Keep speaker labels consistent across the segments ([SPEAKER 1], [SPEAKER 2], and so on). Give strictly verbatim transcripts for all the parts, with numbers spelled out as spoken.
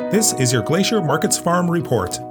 [SPEAKER 1] This is your Glacier Markets Farm Report.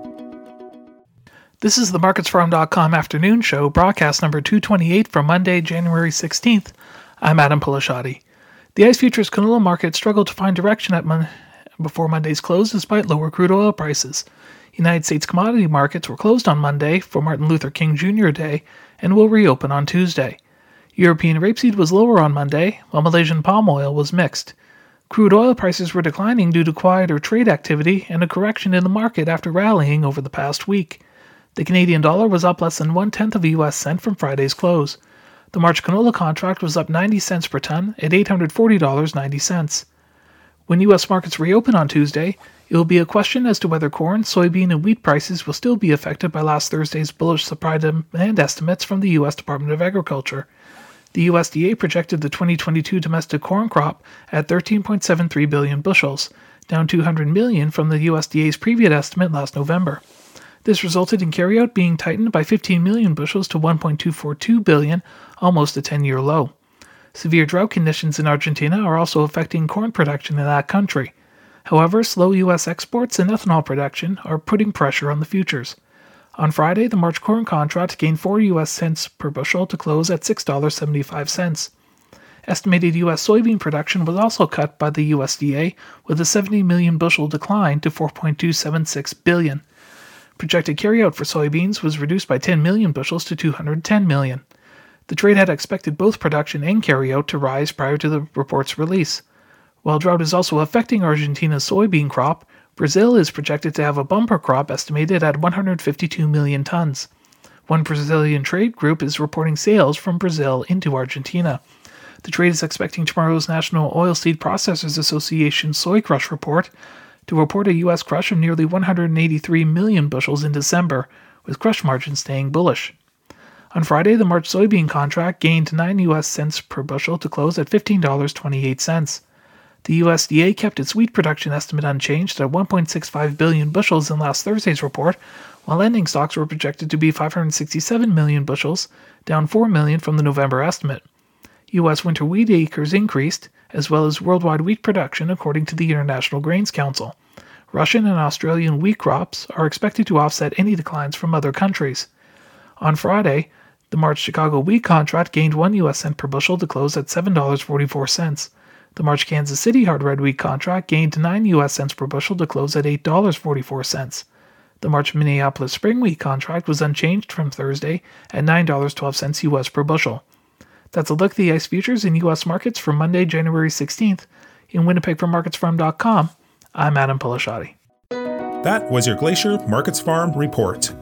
[SPEAKER 2] This is the markets farm dot com afternoon show, broadcast number two twenty-eight for Monday, January sixteenth. I'm Adam Polishati. The ICE Futures canola market struggled to find direction at mon- before Monday's close despite lower crude oil prices. United States commodity markets were closed on Monday for Martin Luther King Junior Day and will reopen on Tuesday. European rapeseed was lower on Monday, while Malaysian palm oil was mixed. Crude oil prices were declining due to quieter trade activity and a correction in the market after rallying over the past week. The Canadian dollar was up less than one-tenth of a U S cent from Friday's close. The March canola contract was up ninety cents per ton at eight hundred forty dollars and ninety cents. When U S markets reopen on Tuesday, it will be a question as to whether corn, soybean, and wheat prices will still be affected by last Thursday's bullish supply demand estimates from the U S Department of Agriculture. The U S D A projected the twenty twenty-two domestic corn crop at thirteen point seven three billion bushels, down two hundred million from the U S D A's previous estimate last November. This resulted in carryout being tightened by fifteen million bushels to one point two four two billion, almost a ten-year low. Severe drought conditions in Argentina are also affecting corn production in that country. However, slow U S exports and ethanol production are putting pressure on the futures. On Friday, the March corn contract gained four U S cents per bushel to close at six dollars and seventy-five cents. Estimated U S soybean production was also cut by the U S D A with a seventy million bushel decline to four point two seven six billion. Projected carryout for soybeans was reduced by ten million bushels to two hundred ten million. The trade had expected both production and carryout to rise prior to the report's release. While drought is also affecting Argentina's soybean crop, Brazil is projected to have a bumper crop estimated at one hundred fifty-two million tons. One Brazilian trade group is reporting sales from Brazil into Argentina. The trade is expecting tomorrow's National Oilseed Processors Association Soy Crush report to report a U S crush of nearly one hundred eighty-three million bushels in December, with crush margins staying bullish. On Friday, the March soybean contract gained nine U S cents per bushel to close at fifteen dollars and twenty-eight cents. The U S D A kept its wheat production estimate unchanged at one point six five billion bushels in last Thursday's report, while ending stocks were projected to be five hundred sixty-seven million bushels, down four million from the November estimate. U S winter wheat acres increased, as well as worldwide wheat production according to the International Grains Council. Russian and Australian wheat crops are expected to offset any declines from other countries. On Friday, the March Chicago wheat contract gained one U S cent per bushel to close at seven dollars and forty-four cents. The March Kansas City hard red wheat contract gained nine U S cents per bushel to close at eight dollars and forty-four cents. The March Minneapolis spring wheat contract was unchanged from Thursday at nine dollars and twelve cents U S per bushel. That's a look at the ICE futures in U S markets for Monday, January sixteenth. In Winnipeg from markets farm dot com, I'm Adam Polishati.
[SPEAKER 1] That was your Glacier Markets Farm Report.